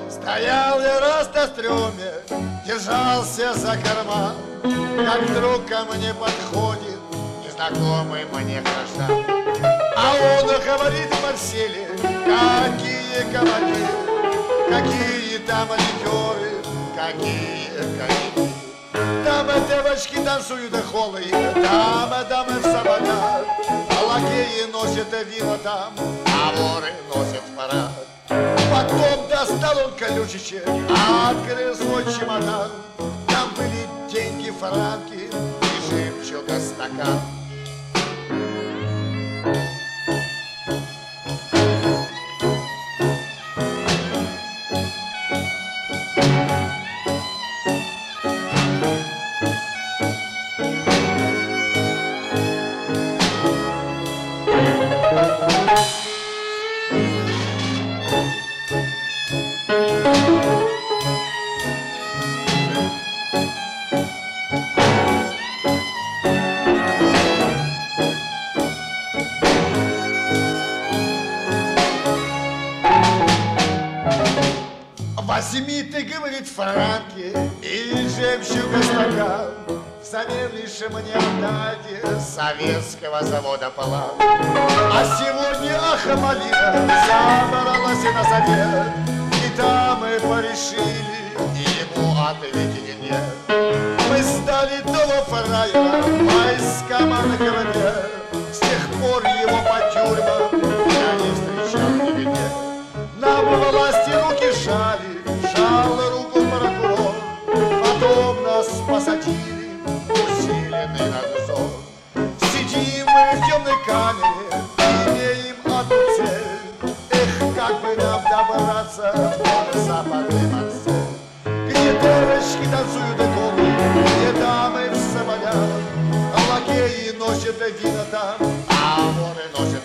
Стоял я раз на стреме, держался за карман, как вдруг ко мне подходит незнакомый мне граждан. А он говорит в Марселе: какие командиры, какие там ликеры, какие коньяки. Там девочки танцуют голые, там дамы в сапогах, а лакеи носят вино там, а воры носят парад. Потом достал он колючечек, открыл свой чемодан. Там были деньги, франки и жемчуга стакан. Возьми ты, говорит, франки и жемчуга стакан, взамен лишь мне отдайте советского завода Палан. А сегодня, ах, малина, собралась на совет, и там мы порешили, и ему ответить нет. Мы стали того фраера в майском анквоте, с тех пор его по тюрьмам я не встречал нигде. Нам власти руки жали, жал руку прокурор, потом нас посадили в усиленный надзор. Сидим мы в темной камере, имеем одну цель. Эх, как бы нам добраться в западный Марсель, где девочки танцуют голые, где дамы в сапогах, а лакеи носят вино там, а воры носят